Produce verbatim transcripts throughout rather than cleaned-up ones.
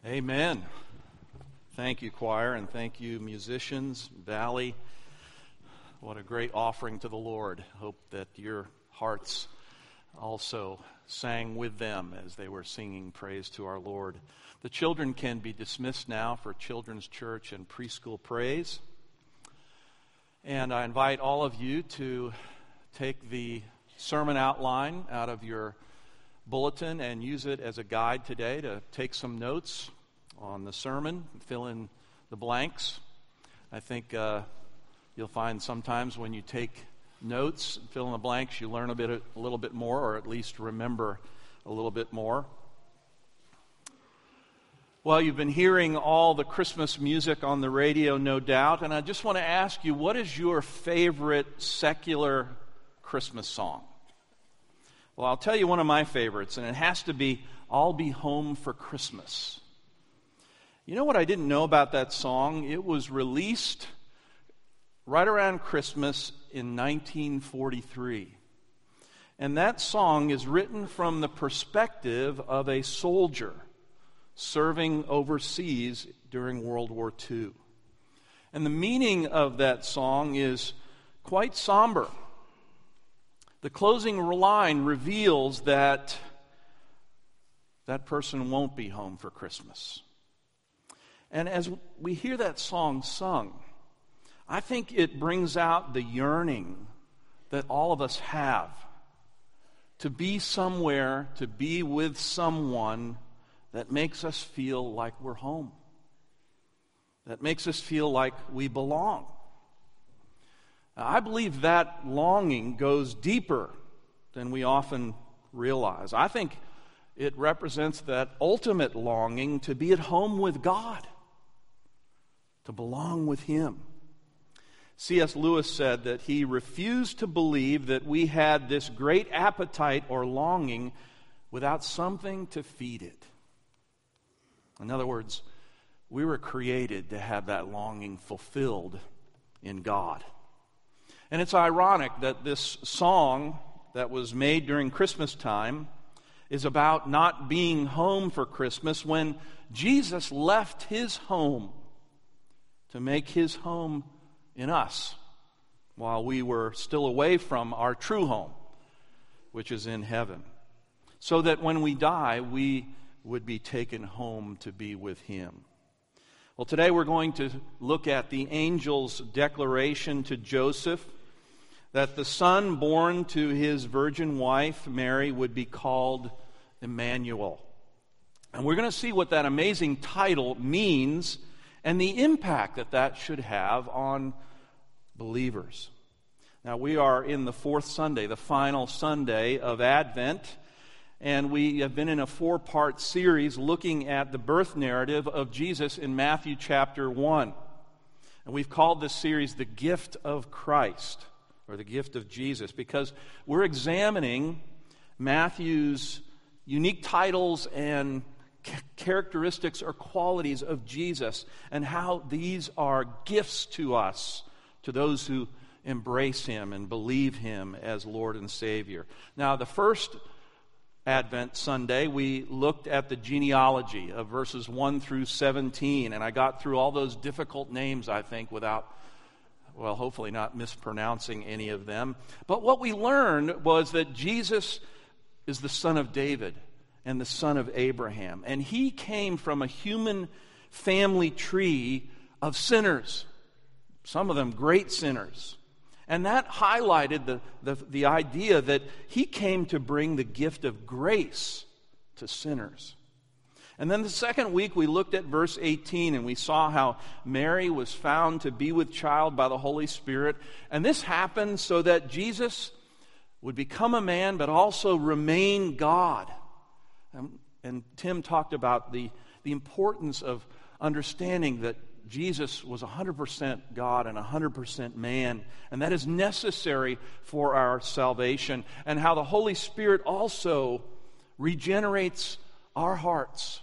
Amen. Thank you, choir, and thank you, musicians, Valley. What a great offering to the Lord. Hope that your hearts also sang with them as they were singing praise to our Lord. The children can be dismissed now for children's church and preschool praise. And I invite all of you to take the sermon outline out of your bulletin and use it as a guide today to take some notes on the sermon, fill in the blanks. I think uh, you'll find sometimes when you take notes, fill in the blanks, you learn a bit, a little bit more, or at least remember a little bit more. Well, you've been hearing all the Christmas music on the radio, no doubt, and I just want to ask you, what is your favorite secular Christmas song? Well, I'll tell you one of my favorites, and it has to be I'll Be Home for Christmas. You know what I didn't know about that song? It was released right around Christmas in nineteen forty-three. And that song is written from the perspective of a soldier serving overseas during World War Two. And the meaning of that song is quite somber. The closing line reveals that that person won't be home for Christmas. And as we hear that song sung, I think it brings out the yearning that all of us have to be somewhere, to be with someone that makes us feel like we're home, that makes us feel like we belong. I believe that longing goes deeper than we often realize. I think it represents that ultimate longing to be at home with God, to belong with Him. C S Lewis said that he refused to believe that we had this great appetite or longing without something to feed it. In other words, we were created to have that longing fulfilled in God. And it's ironic that this song that was made during Christmas time is about not being home for Christmas when Jesus left His home to make His home in us while we were still away from our true home, which is in heaven, so that when we die, we would be taken home to be with Him. Well, today we're going to look at the angel's declaration to Joseph that the son born to his virgin wife, Mary, would be called Emmanuel. And we're going to see what that amazing title means and the impact that that should have on believers. Now, we are in the fourth Sunday, the final Sunday of Advent, and we have been in a four-part series looking at the birth narrative of Jesus in Matthew chapter one. And we've called this series The Gift of Christ, or the gift of Jesus, because we're examining Matthew's unique titles and characteristics or qualities of Jesus and how these are gifts to us, to those who embrace Him and believe Him as Lord and Savior. Now, the first Advent Sunday, we looked at the genealogy of verses one through seventeen, and I got through all those difficult names, I think, without Well, hopefully not mispronouncing any of them. But what we learned was that Jesus is the son of David and the son of Abraham. And He came from a human family tree of sinners, some of them great sinners. And that highlighted the, the, the idea that He came to bring the gift of grace to sinners. And then the second week we looked at verse eighteen and we saw how Mary was found to be with child by the Holy Spirit. And this happened so that Jesus would become a man but also remain God. And, and Tim talked about the, the importance of understanding that Jesus was one hundred percent God and one hundred percent man. And that is necessary for our salvation. And how the Holy Spirit also regenerates our hearts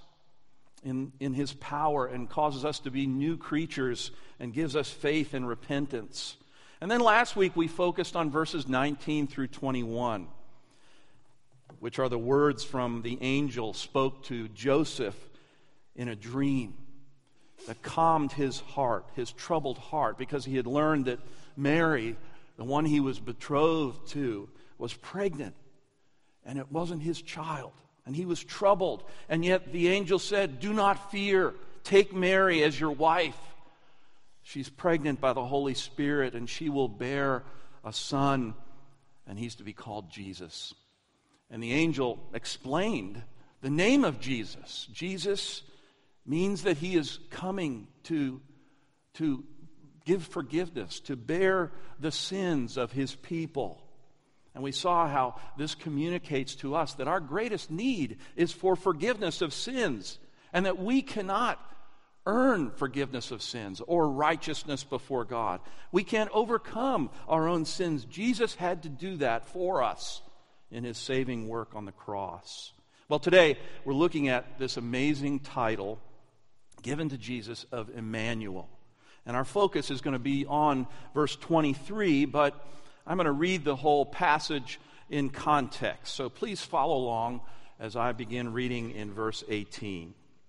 In, in His power and causes us to be new creatures and gives us faith and repentance. And then last week we focused on verses nineteen through twenty-one, which are the words from the angel spoke to Joseph in a dream that calmed his heart, his troubled heart, because he had learned that Mary, the one he was betrothed to, was pregnant, and it wasn't his child, and he was troubled. And yet the angel said, "Do not fear. Take Mary as your wife. She's pregnant by the Holy Spirit, and she will bear a son, and he's to be called Jesus." And the angel explained the name of Jesus. Jesus means that he is coming to, to give forgiveness, to bear the sins of his people. And we saw how this communicates to us that our greatest need is for forgiveness of sins, and that we cannot earn forgiveness of sins or righteousness before God. We can't overcome our own sins. Jesus had to do that for us in his saving work on the cross. Well, today we're looking at this amazing title given to Jesus of Emmanuel. And our focus is going to be on verse twenty-three, but I'm going to read the whole passage in context. So please follow along as I begin reading in verse eighteen.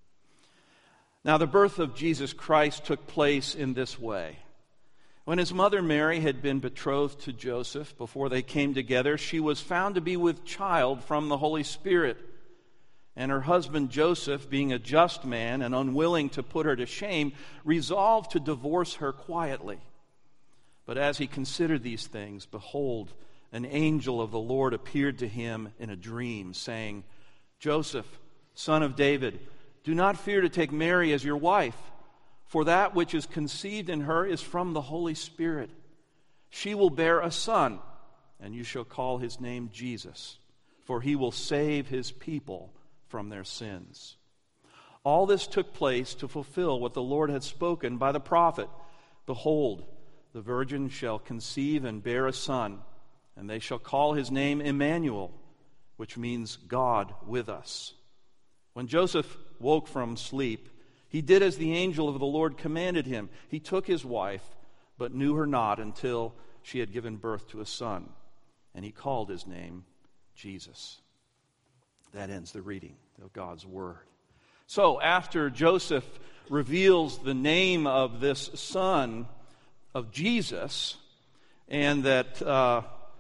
Now, the birth of Jesus Christ took place in this way. When his mother Mary had been betrothed to Joseph, before they came together, she was found to be with child from the Holy Spirit. And her husband Joseph, being a just man and unwilling to put her to shame, resolved to divorce her quietly. But as he considered these things, behold, an angel of the Lord appeared to him in a dream, saying, "Joseph, son of David, do not fear to take Mary as your wife, for that which is conceived in her is from the Holy Spirit. She will bear a son, and you shall call his name Jesus, for he will save his people from their sins." All this took place to fulfill what the Lord had spoken by the prophet. "Behold, the virgin shall conceive and bear a son, and they shall call his name Emmanuel," which means God with us. When Joseph woke from sleep, he did as the angel of the Lord commanded him. He took his wife, but knew her not until she had given birth to a son, and he called his name Jesus. That ends the reading of God's word. So after Joseph reveals the name of this son of Jesus, and that uh,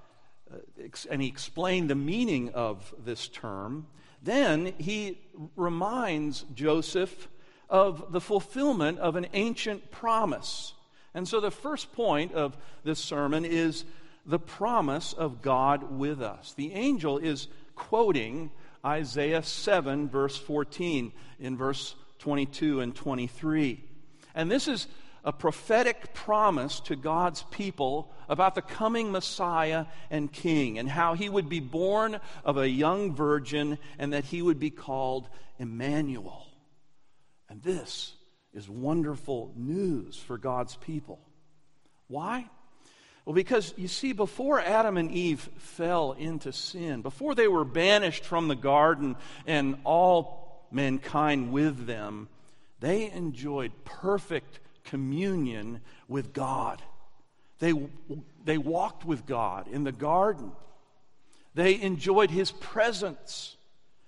and he explained the meaning of this term, then he reminds Joseph of the fulfillment of an ancient promise. And so the first point of this sermon is the promise of God with us. The angel is quoting Isaiah seven, verse fourteen, in verse twenty-two and twenty-three. And this is a prophetic promise to God's people about the coming Messiah and King, and how he would be born of a young virgin, and that he would be called Emmanuel. And this is wonderful news for God's people. Why? Well, because you see, before Adam and Eve fell into sin, before they were banished from the garden and all mankind with them, they enjoyed perfect communion with God. They, they walked with God in the garden. They enjoyed his presence.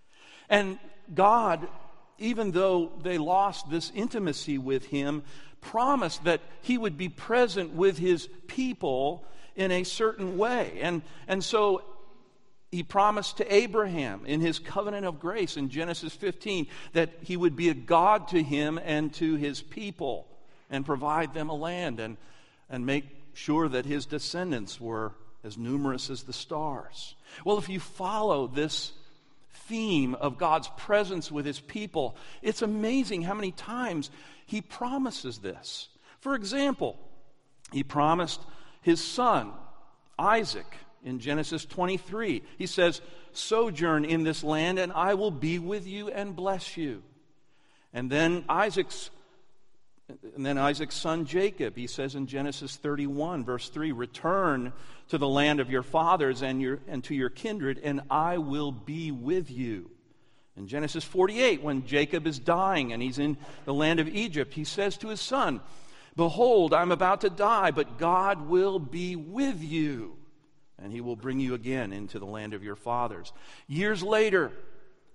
And God, even though they lost this intimacy with him, promised that he would be present with his people in a certain way. And, and so he promised to Abraham in his covenant of grace in Genesis fifteen that he would be a God to him and to his people, and provide them a land, and, and make sure that his descendants were as numerous as the stars. Well, if you follow this theme of God's presence with his people, it's amazing how many times he promises this. For example, he promised his son, Isaac, in Genesis twenty-three. He says, "Sojourn in this land, and I will be with you and bless you." And then Isaac's And then Isaac's son Jacob, he says in Genesis thirty-one, verse three, "Return to the land of your fathers and your and to your kindred, and I will be with you." In Genesis forty-eight, when Jacob is dying and he's in the land of Egypt, he says to his son, "Behold, I'm about to die, but God will be with you, and he will bring you again into the land of your fathers." Years later,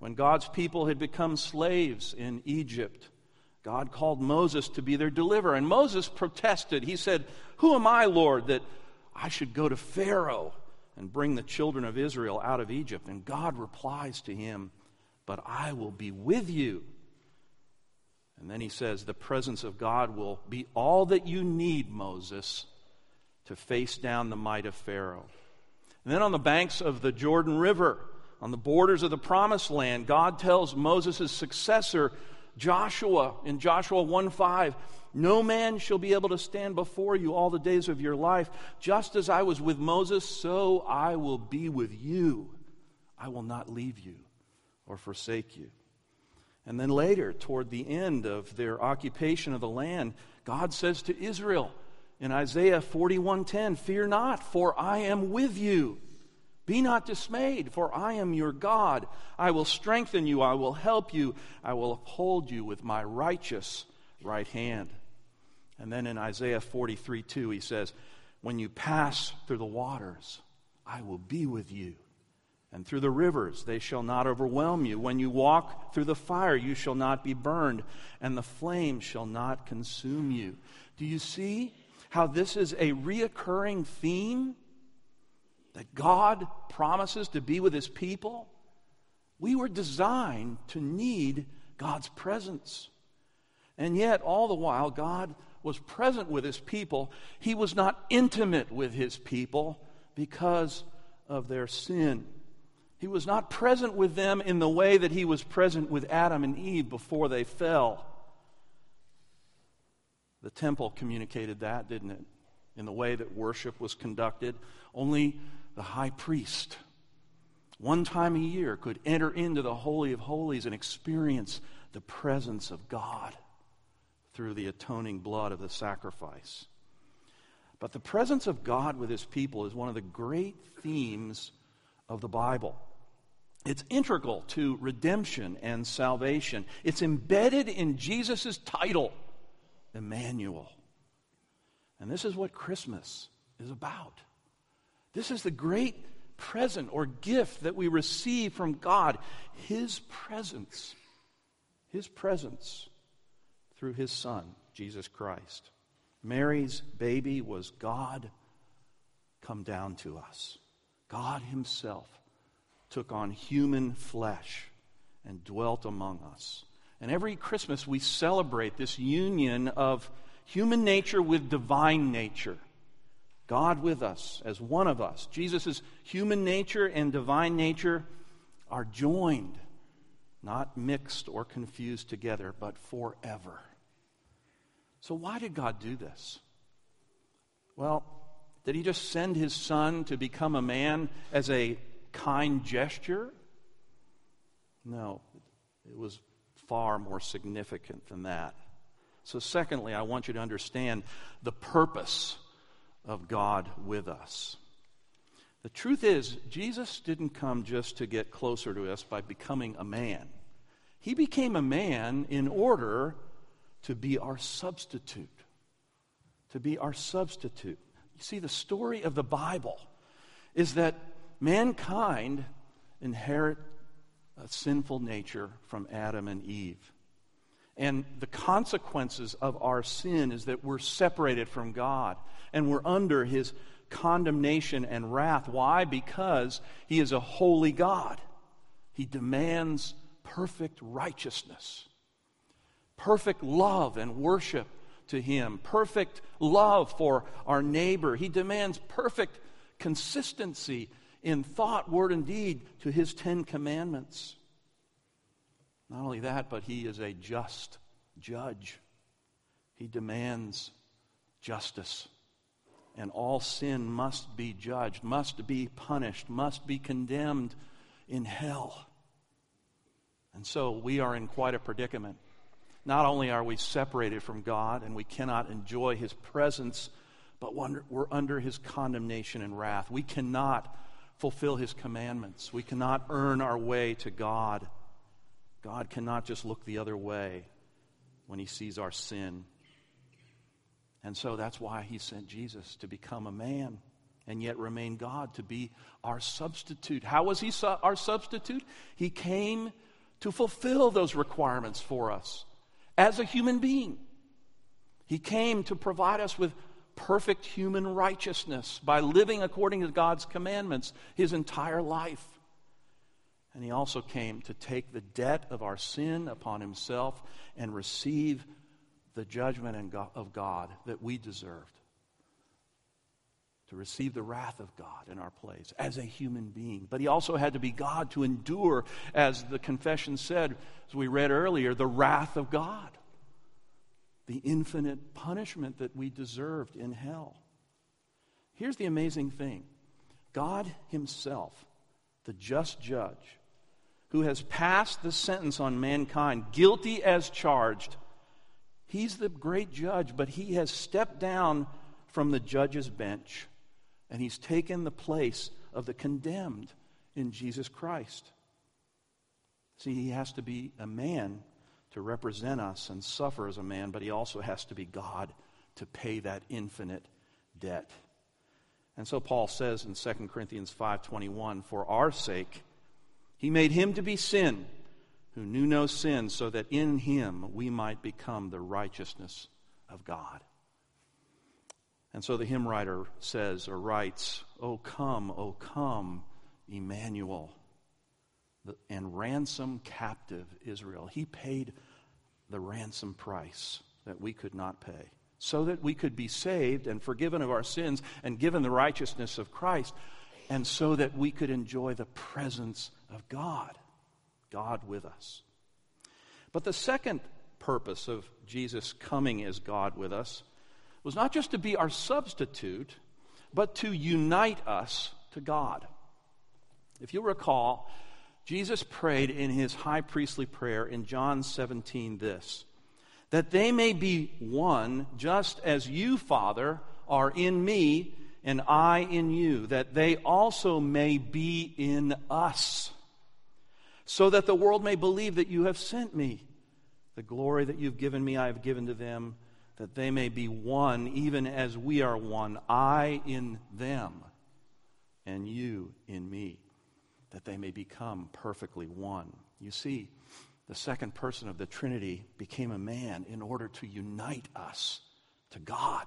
When God's people had become slaves in Egypt, God called Moses to be their deliverer. And Moses protested. He said, "Who am I, Lord, that I should go to Pharaoh and bring the children of Israel out of Egypt?" And God replies to him, "But I will be with you." And then he says, "The presence of God will be all that you need, Moses, to face down the might of Pharaoh." And then on the banks of the Jordan River, on the borders of the Promised Land, God tells Moses' successor, Joshua, in Joshua one five, "No man shall be able to stand before you all the days of your life. Just as I was with Moses, so I will be with you. I will not leave you or forsake you." And then later, toward the end of their occupation of the land, God says to Israel in Isaiah forty-one ten, "Fear not, for I am with you. Be not dismayed, for I am your God. I will strengthen you, I will help you, I will uphold you with my righteous right hand." And then in Isaiah forty-three two, he says, "When you pass through the waters, I will be with you. And through the rivers, they shall not overwhelm you. When you walk through the fire, you shall not be burned, and the flame shall not consume you." Do you see how this is a reoccurring theme? That God promises to be with his people? We were designed to need God's presence. And yet, all the while, God was present with his people. He was not intimate with his people because of their sin. He was not present with them in the way that he was present with Adam and Eve before they fell. The temple communicated that, didn't it? In the way that worship was conducted. Only the high priest, one time a year, could enter into the Holy of Holies and experience the presence of God through the atoning blood of the sacrifice. But the presence of God with his people is one of the great themes of the Bible. It's integral to redemption and salvation. It's embedded in Jesus' title, Emmanuel. And this is what Christmas is about. This is the great present or gift that we receive from God. His presence. His presence through his Son, Jesus Christ. Mary's baby was God come down to us. God himself took on human flesh and dwelt among us. And every Christmas we celebrate this union of human nature with divine nature. God with us as one of us. Jesus' human nature and divine nature are joined, not mixed or confused together, but forever. So why did God do this? Well, did he just send his Son to become a man as a kind gesture? No, it was far more significant than that. So secondly, I want you to understand the purpose of God with us. The truth is, Jesus didn't come just to get closer to us by becoming a man. He became a man in order to be our substitute. To be our substitute. You see, the story of the Bible is that mankind inherit a sinful nature from Adam and Eve. And the consequences of our sin is that we're separated from God and we're under his condemnation and wrath. Why? Because he is a holy God. He demands perfect righteousness, perfect love and worship to him, perfect love for our neighbor. He demands perfect consistency in thought, word, and deed to his Ten Commandments. Not only that, but he is a just judge. He demands justice. And all sin must be judged, must be punished, must be condemned in hell. And so we are in quite a predicament. Not only are we separated from God and we cannot enjoy his presence, but we're under his condemnation and wrath. We cannot fulfill his commandments. We cannot earn our way to God. God cannot just look the other way when he sees our sin. And so that's why he sent Jesus to become a man and yet remain God, to be our substitute. How was he su- our substitute? He came to fulfill those requirements for us as a human being. He came to provide us with perfect human righteousness by living according to God's commandments his entire life. And he also came to take the debt of our sin upon himself and receive the judgment of God that we deserved. To receive the wrath of God in our place as a human being. But he also had to be God to endure, as the confession said, as we read earlier, the wrath of God. The infinite punishment that we deserved in hell. Here's the amazing thing. God himself, the just judge, who has passed the sentence on mankind, guilty as charged, he's the great judge, but he has stepped down from the judge's bench, and he's taken the place of the condemned in Jesus Christ. See, he has to be a man to represent us and suffer as a man, but he also has to be God to pay that infinite debt. And so Paul says in Second Corinthians five twenty-one, for our sake he made him to be sin who knew no sin, so that in him we might become the righteousness of God. And so the hymn writer says or writes, O come, O come, Emmanuel, and ransom captive Israel. He paid the ransom price that we could not pay, so that we could be saved and forgiven of our sins and given the righteousness of Christ, and so that we could enjoy the presence of God, God with us. But the second purpose of Jesus coming as God with us was not just to be our substitute, but to unite us to God. If you recall, Jesus prayed in his high priestly prayer in John seventeen this, that they may be one just as you, Father, are in me and I in you, that they also may be in us, so that the world may believe that you have sent me. The glory that you've given me I have given to them, that they may be one even as we are one, I in them and you in me, that they may become perfectly one. You see, the second person of the Trinity became a man in order to unite us to God.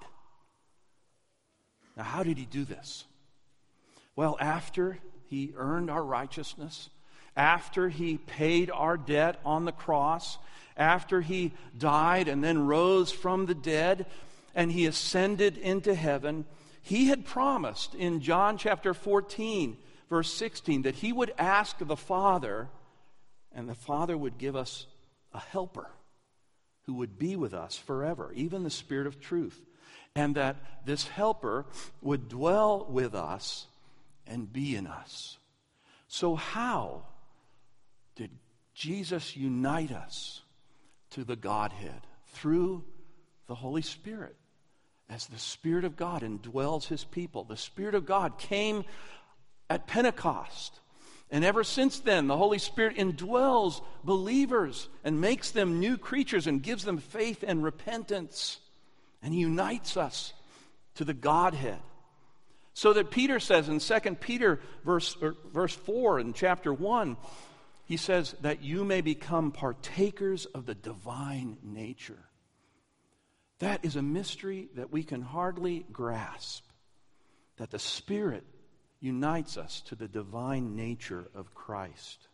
Now, how did he do this? Well, after he earned our righteousness, after he paid our debt on the cross, after he died and then rose from the dead, and he ascended into heaven, he had promised in John chapter fourteen, verse sixteen, that he would ask the Father, and the Father would give us a helper who would be with us forever, even the Spirit of truth, and that this helper would dwell with us and be in us. So how did Jesus unite us to the Godhead? Through the Holy Spirit. As the Spirit of God indwells his people. The Spirit of God came at Pentecost. And ever since then, the Holy Spirit indwells believers and makes them new creatures and gives them faith and repentance. And he unites us to the Godhead. So that Peter says in Second Peter verse, verse four in chapter one, he says that you may become partakers of the divine nature. That is a mystery that we can hardly grasp. That the Spirit unites us to the divine nature of Christ.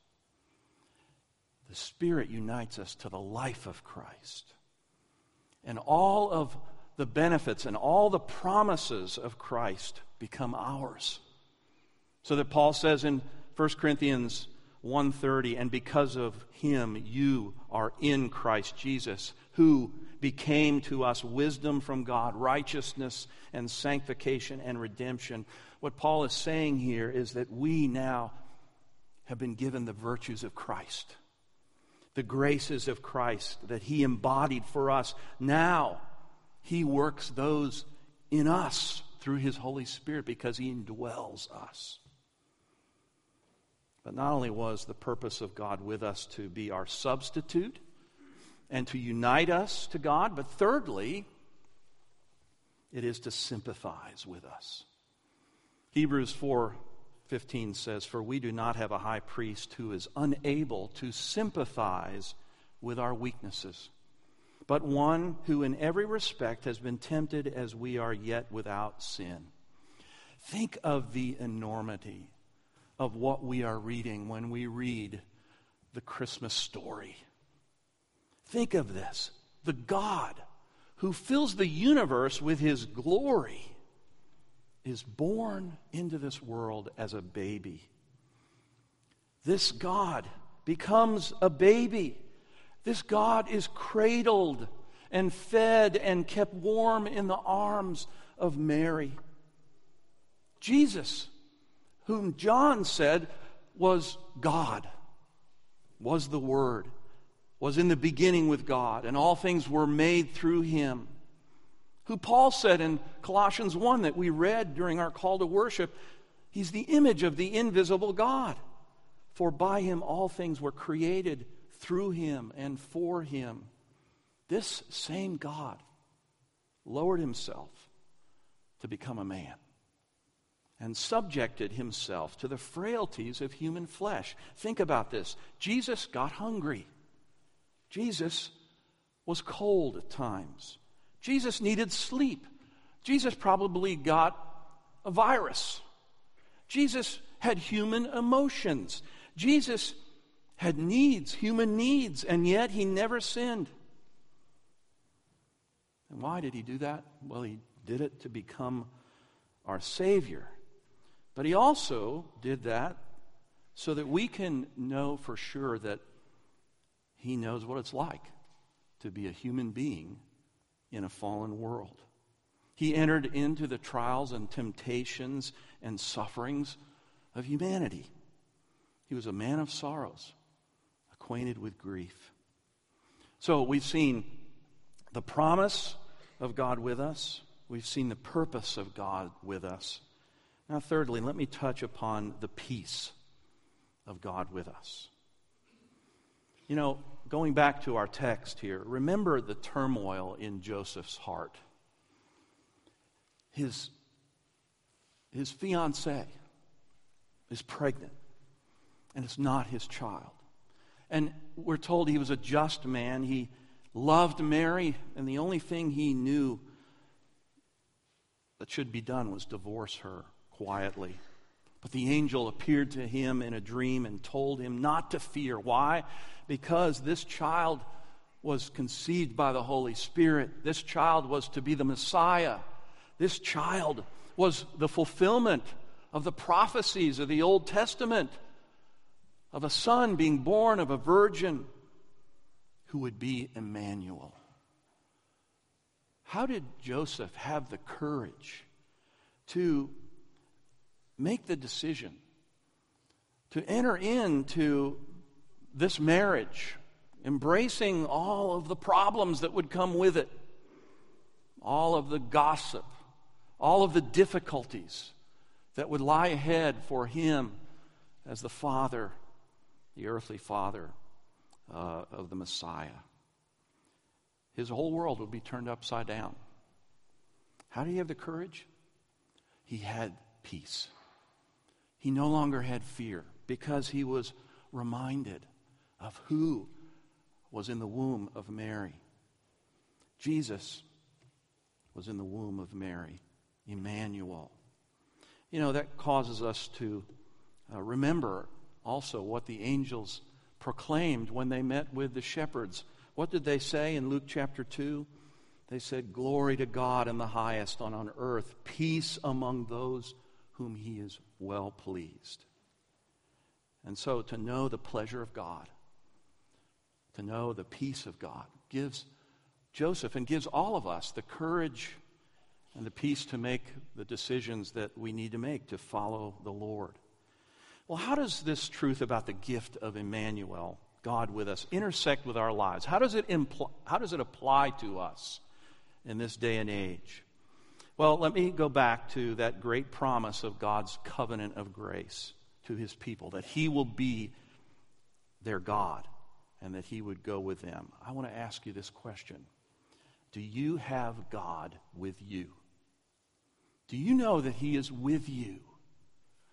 The Spirit unites us to the life of Christ. And all of the benefits and all the promises of Christ become ours. So that Paul says in First Corinthians one thirty, and because of him you are in Christ Jesus, who became to us wisdom from God, righteousness and sanctification and redemption. What Paul is saying here is that we now have been given the virtues of Christ, the graces of Christ that he embodied for us. Now he works those in us through his Holy Spirit because he indwells us. But not only was the purpose of God with us to be our substitute and to unite us to God, but thirdly, it is to sympathize with us. Hebrews four fifteen says, "For we do not have a high priest who is unable to sympathize with our weaknesses, but one who in every respect has been tempted as we are, yet without sin." Think of the enormity of what we are reading when we read the Christmas story. Think of this. The God who fills the universe with his glory is born into this world as a baby. This God becomes a baby. This God is cradled and fed and kept warm in the arms of Mary. Jesus, whom John said was God, was the Word, was in the beginning with God, and all things were made through him. Who Paul said in Colossians one that we read during our call to worship, he's the image of the invisible God. For by him all things were created, through him and for him. This same God lowered himself to become a man and subjected himself to the frailties of human flesh. Think about this. Jesus got hungry. Jesus was cold at times. Jesus needed sleep. Jesus probably got a virus. Jesus had human emotions. Jesus had needs, human needs, and yet he never sinned. And why did he do that? Well, he did it to become our Savior. But he also did that so that we can know for sure that he knows what it's like to be a human being in a fallen world. He entered into the trials and temptations and sufferings of humanity. He was a man of sorrows, acquainted with grief. So we've seen the promise of God with us. We've seen the purpose of God with us. Now, thirdly, let me touch upon the peace of God with us. You know, going back to our text here, remember the turmoil in Joseph's heart. His, his fiancée is pregnant, and it's not his child. And we're told he was a just man. He loved Mary, and the only thing he knew that should be done was divorce her quietly. But the angel appeared to him in a dream and told him not to fear. Why? Because this child was conceived by the Holy Spirit. This child was to be the Messiah. This child was the fulfillment of the prophecies of the Old Testament, of a son being born of a virgin who would be Emmanuel. How did Joseph have the courage to make the decision to enter into this marriage, embracing all of the problems that would come with it, all of the gossip, all of the difficulties that would lie ahead for him as the father, the earthly father uh, of the Messiah? His whole world would be turned upside down. How did he have the courage? He had peace. He no longer had fear because he was reminded of who was in the womb of Mary. Jesus was in the womb of Mary, Emmanuel. You know, that causes us to uh, remember also what the angels proclaimed when they met with the shepherds. What did they say in Luke chapter two? They said, "Glory to God in the highest, and on earth peace among those whom he is well pleased." And so to know the pleasure of God, to know the peace of God, gives Joseph and gives all of us the courage and the peace to make the decisions that we need to make to follow the Lord. Well, how does this truth about the gift of Emmanuel, God with us, intersect with our lives? How does it impl- how does it apply to us in this day and age? Well, let me go back to that great promise of God's covenant of grace to his people, that he will be their God and that he would go with them. I want to ask you this question. Do you have God with you? Do you know that he is with you?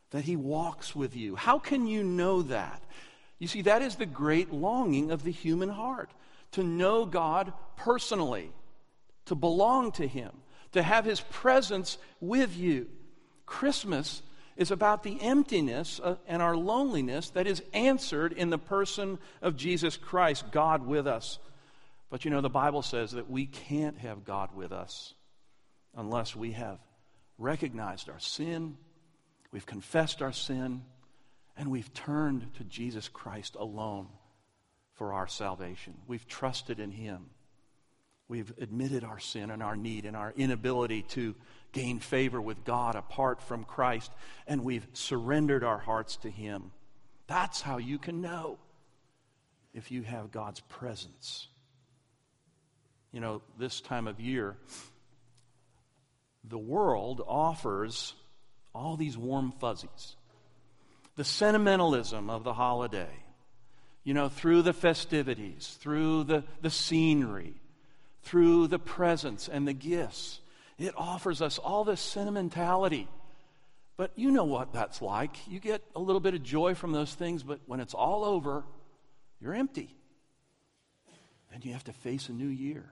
that he walks with you. How can you know that? You see, that is the great longing of the human heart, to know God personally, to belong to him, to have his presence with you. Christmas is about the emptiness and our loneliness that is answered in the person of Jesus Christ, God with us. But you know, the Bible says that we can't have God with us unless we have recognized our sin, we've confessed our sin, and we've turned to Jesus Christ alone for our salvation. We've trusted in him. We've admitted our sin and our need and our inability to gain favor with God apart from Christ, and we've surrendered our hearts to him. That's how you can know if you have God's presence. You know, this time of year, the world offers all these warm fuzzies. The sentimentalism of the holiday, you know, through the festivities, through the, the scenery, through the presents and the gifts. It offers us all this sentimentality. But you know what that's like. You get a little bit of joy from those things, but when it's all over, you're empty. Then you have to face a new year.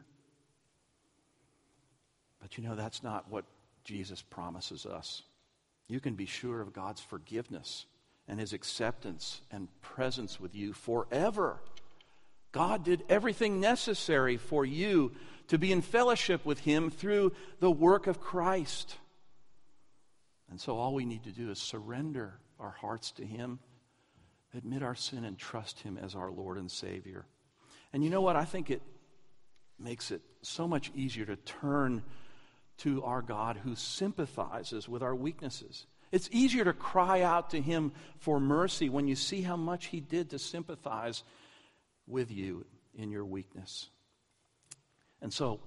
But you know, that's not what Jesus promises us. You can be sure of God's forgiveness and his acceptance and presence with you forever. God did everything necessary for you to be in fellowship with him through the work of Christ. And so all we need to do is surrender our hearts to him, admit our sin, and trust him as our Lord and Savior. And you know what? I think it makes it so much easier to turn to our God who sympathizes with our weaknesses. It's easier to cry out to him for mercy when you see how much he did to sympathize with you in your weakness. And so,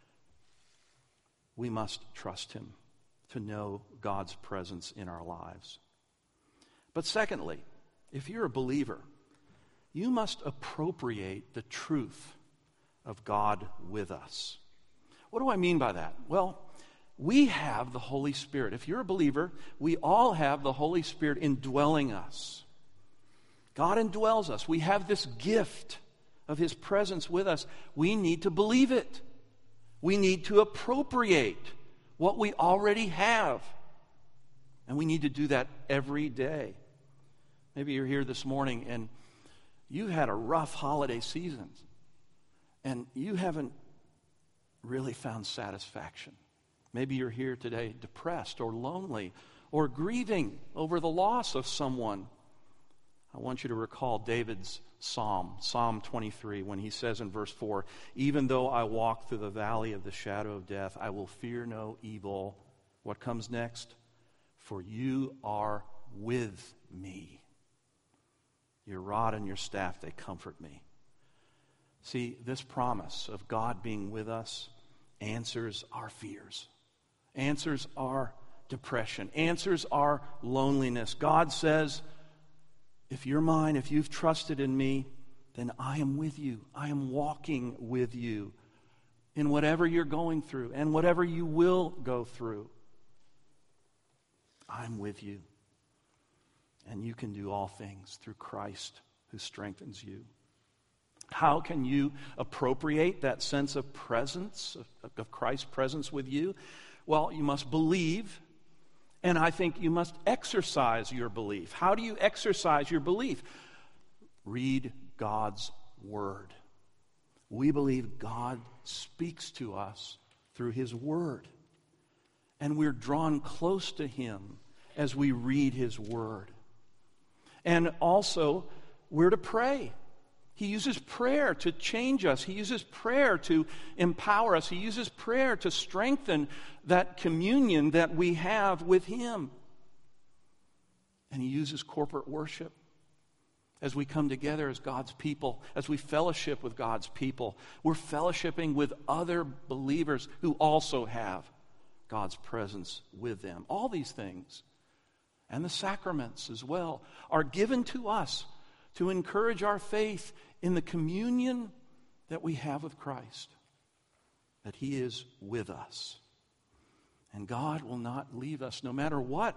we must trust him to know God's presence in our lives. But secondly, if you're a believer, you must appropriate the truth of God with us. What do I mean by that? Well, we have the Holy Spirit. If you're a believer, we all have the Holy Spirit indwelling us. God indwells us. We have this gift of his presence with us. We need to believe it. We need to appropriate what we already have. And we need to do that every day. Maybe you're here this morning and you had a rough holiday season and you haven't really found satisfaction. Maybe you're here today depressed or lonely or grieving over the loss of someone. I want you to recall David's psalm, Psalm twenty-three, when he says in verse four, "Even though I walk through the valley of the shadow of death, I will fear no evil." What comes next? "For you are with me. Your rod and your staff, they comfort me." See, this promise of God being with us answers our fears, answers our depression, answers our loneliness. God says, if you're mine, if you've trusted in me, then I am with you. I am walking with you in whatever you're going through and whatever you will go through. I'm with you. And you can do all things through Christ who strengthens you. How can you appropriate that sense of presence, of, of Christ's presence with you? Well, you must believe, and I think you must exercise your belief. How do you exercise your belief? Read God's Word. We believe God speaks to us through his Word. And we're drawn close to him as we read his Word. And also, we're to pray. He uses prayer to change us. He uses prayer to empower us. He uses prayer to strengthen that communion that we have with him. And he uses corporate worship as we come together as God's people, as we fellowship with God's people. We're fellowshipping with other believers who also have God's presence with them. All these things, and the sacraments as well, are given to us to encourage our faith in the communion that we have with Christ, that he is with us. And God will not leave us no matter what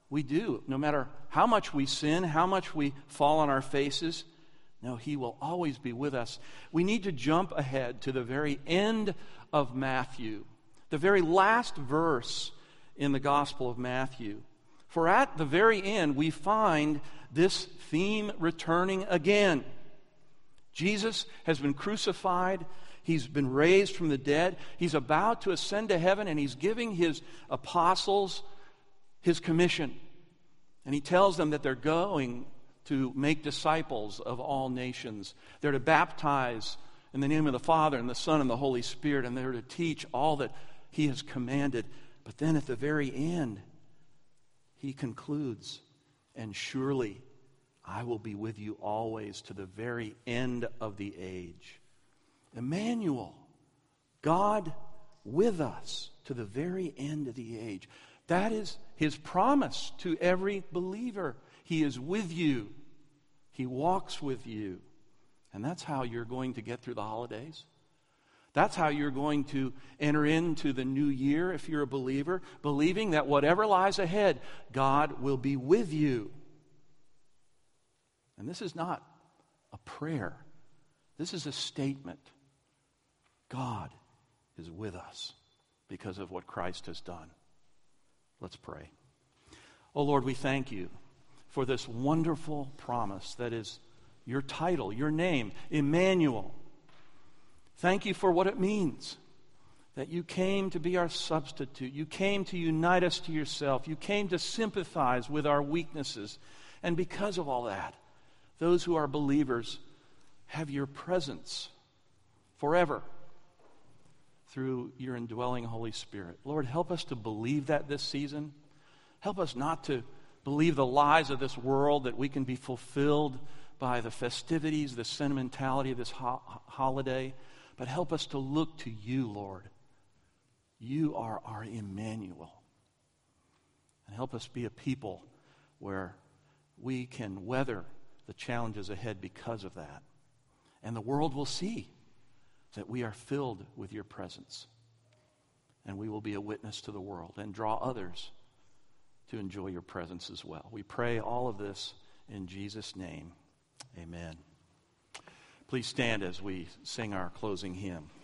We do. No matter how much we sin, how much we fall on our faces, no, He will always be with us. We need to jump ahead to the very end of Matthew, the very last verse in the Gospel of Matthew. For at the very end, we find this theme returning again. Jesus has been crucified. He's been raised from the dead. He's about to ascend to heaven, and He's giving His apostles His commission. And He tells them that they're going to make disciples of all nations. They're to baptize in the name of the Father and the Son and the Holy Spirit, and they're to teach all that He has commanded. But then at the very end, He concludes, and surely I will be with you always to the very end of the age. Emmanuel, God with us to the very end of the age. That is His promise to every believer. He is with you. He walks with you. And that's how you're going to get through the holidays. That's how you're going to enter into the new year if you're a believer, believing that whatever lies ahead, God will be with you. And this is not a prayer. This is a statement. God is with us because of what Christ has done. Let's pray. Oh Lord, we thank you for this wonderful promise that is your title, your name, Emmanuel. Thank you for what it means, that you came to be our substitute. You came to unite us to yourself. You came to sympathize with our weaknesses. And because of all that, those who are believers have your presence forever through your indwelling Holy Spirit. Lord, help us to believe that this season. Help us not to believe the lies of this world, that we can be fulfilled by the festivities, the sentimentality of this ho- holiday. But help us to look to you, Lord. You are our Emmanuel. And help us be a people where we can weather the challenges ahead because of that. And the world will see that we are filled with your presence. And we will be a witness to the world and draw others to enjoy your presence as well. We pray all of this in Jesus' name. Amen. Please stand as we sing our closing hymn.